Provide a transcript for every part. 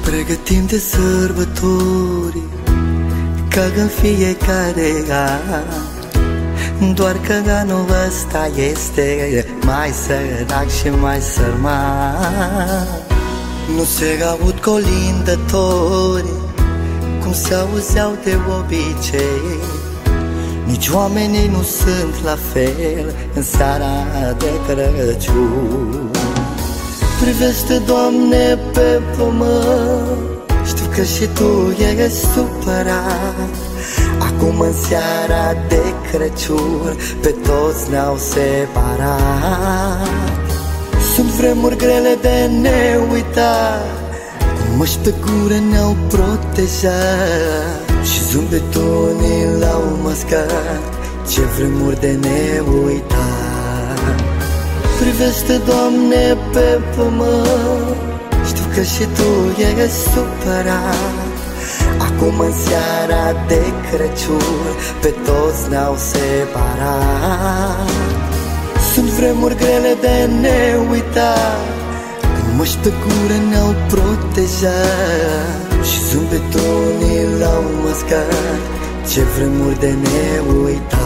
pregătim de sărbători, ca în fiecare an. Doar că anul ăsta este mai sărac și mai sărman. Nu se aud colindători cum se auzeau de obicei, nici oamenii nu sunt la fel în seara de Crăciun. Privește, Doamne, pe pământ, știu că și Tu ești supărat. Acum în seara de Crăciun pe toți ne-au separat. Sunt vremuri grele de neuitat, cu măști pe gură ne-au protejat și zâmbetul ni l-au mascat. Ce vremuri de neuitat. Privește, Doamne, pe pământ, știu că și Tu ești supărat. Acum în seara de Crăciun pe toți ne-au separat. Sunt vremuri grele de neuitat, când măști pe gură ne-au protejat și zâmbetul ni l-au mascat. Ce vremuri de neuitat.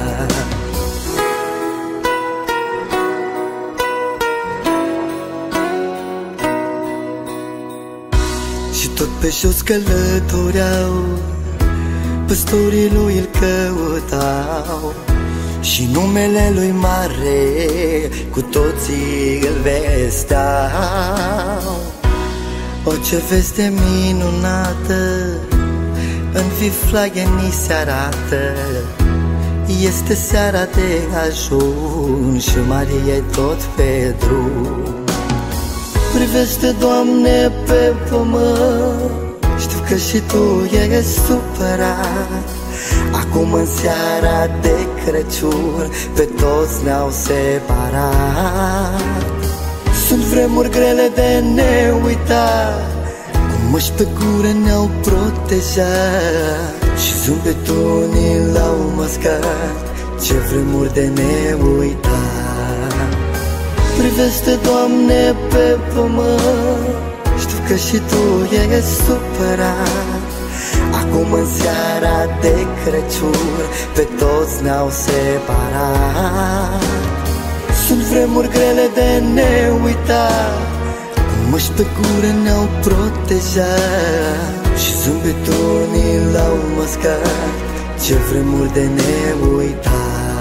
Și tot pe jos călătoreau, păstorii lui îl căutau și numele lui mare cu toții îl vesteau. O, ce veste minunată în viflaie ni se arată. Este seara de ajun și Marie tot pe drum. Privește, Doamne, pe pământ, știu că și Tu ești supărat. Acum în seara de Crăciun pe toți ne-au separat. Sunt vremuri grele de neuitat, cu măști pe gură ne-au protejat și zâmbetul ni l-au mascat. Ce vremuri de neuitat. Privește, Doamne, pe pământ, știu că și Tu ești supărat. Acum în seara de Crăciun pe toți ne-au separat. Sunt vremuri grele de neuitat, cu măști pe gură ne-au protejat și zâmbetul ni l-au mascat. Ce vremuri de neuitat.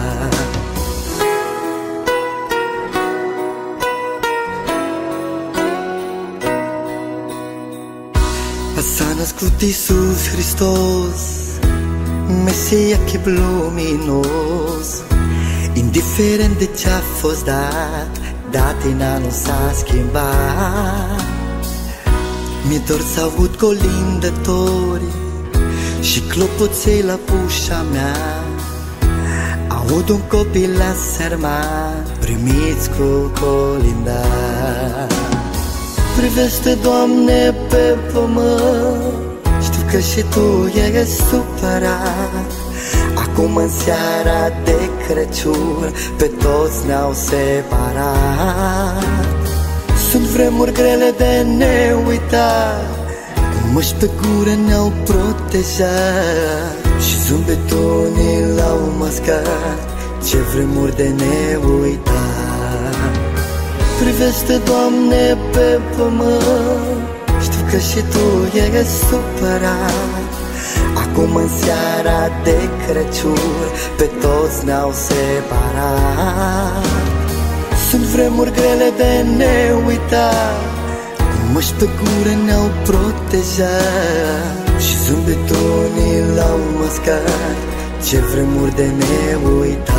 S-a născut Iisus Hristos, Mesia chip luminos. Indiferent de ce-a fost dat, datina nu s-a schimbat. Mi-e dor să aud colindători și clopoței la ușa mea. Aud un copil la sărman, primiți cu colinda. Privește, Doamne, pe pământ, știu că și Tu ești supărat. Acum în seara de Crăciun pe toți ne-au separat. Sunt vremuri grele de neuitat, cu măști pe gură ne-au protejat și zâmbetul ni l-au mascat. Ce vremuri de neuitat. Privește, Doamne, pe pământ, știu că și Tu ești supărat. Acum în seara de Crăciun pe toți ne-au separat. Sunt vremuri grele de neuitat, cu măști pe gură ne-au protejat și zâmbetul ni l-au mascat. Ce vremuri de neuitat.